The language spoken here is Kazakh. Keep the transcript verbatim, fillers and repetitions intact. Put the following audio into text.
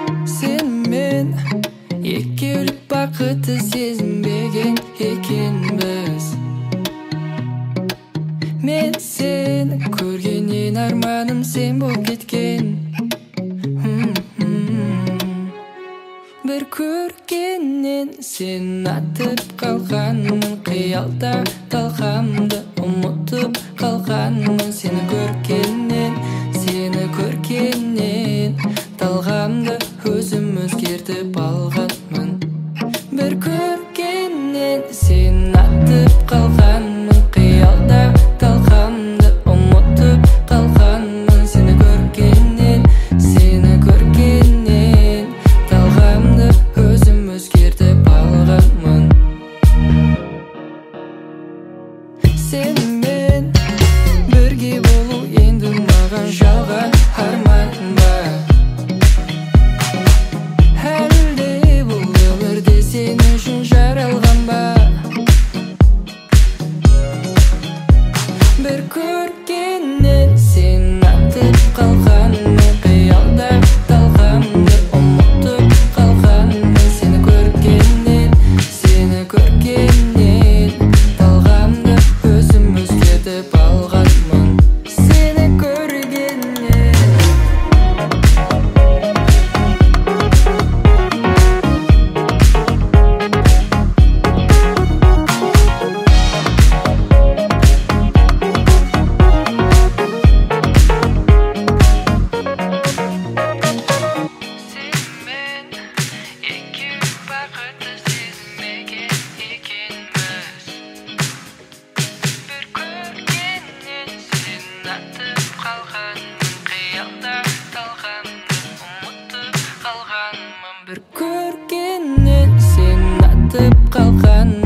Сенімен екеулік бақытты сезінбеген екенбіз. Мен сені көргеннен арманым сен болып кеткен. Бір көргеннен сен атып қалғанмын, қиялда талқамды ұмытып қалғанмын. Сені көргеннен, сені көргеннен талғамды өзім өзгертіп алғанмын. Бір көргеннен сен атып қалғанмын, қиялда талқамды ұмытып қалғанмын. Сені көргеннен, сені көргеннен талғамды өзім өзгертіп алғанмын. Сенімен бірге болу енді маған жалған арман ба? Әлде бұл өмірде сен үшін жаралған ба? Бір көргеннен сен атып қалғанмын, қиялда талғамды ұмытып қалғанмын. Сені көргеннен, сені көргеннен талғамды өзім өзгертіп алғанмын. Сені көргеннен. Сенімен екеулік бақытты сезінбеген екенбіз. Бір көргеннен сен атып қалғанмын, қиялда талғамды ұмытып қалғанмын. Бір көргеннен сен атып қалғанмын.